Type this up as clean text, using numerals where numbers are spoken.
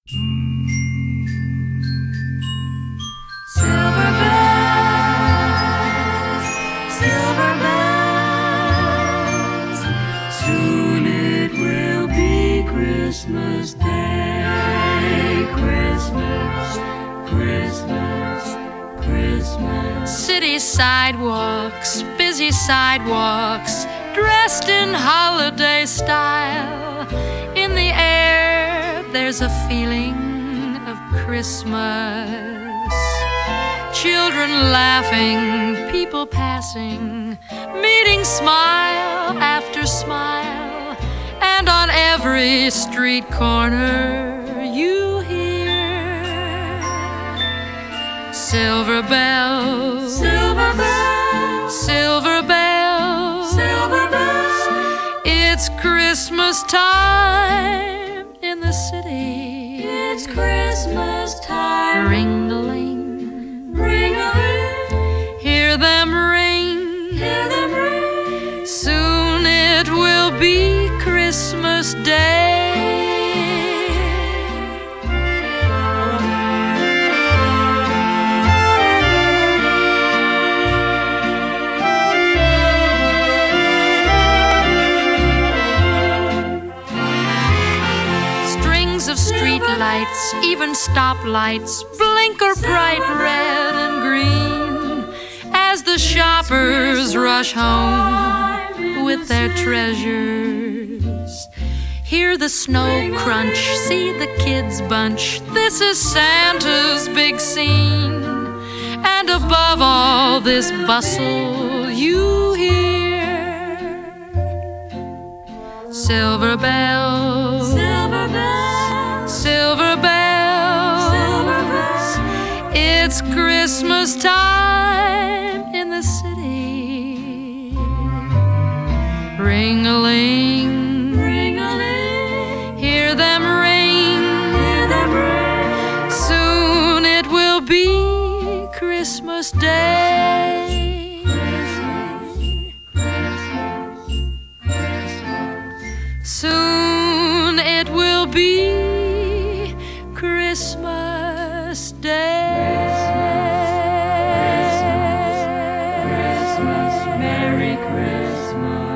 Silver bells, silver bells, soon it will be Christmas Day. Christmas, Christmas, Christmas. City sidewalks, busy sidewalks, dressed in holiday style. In the air, there's a feeling of Christmas. Children laughing, people passing, meeting smile after smile. And on every street corner you hear silver bells, Silver bells, silver bells, silver bells. it's Christmas time in the city. It's Christmas time. Ring-a-ling, Ring-a-ling, hear them ring. hear them ring. Soon it will be Christmas Day. Strings of street lights, even stoplights, blinker bright red and green as the shoppers rush home with their treasures. Hear the snow crunch, see the kids bunch. This is Santa's big scene. And above all this bustle, you hear silver bells, Silver bells, silver bells. silver bells. It's Christmas time in the city. Ring-a-ling, Ring-a-ling, hear them ring. hear them ring. Soon it will be Christmas Day. Soon it will be Christmas Day. Christmas, Merry Christmas.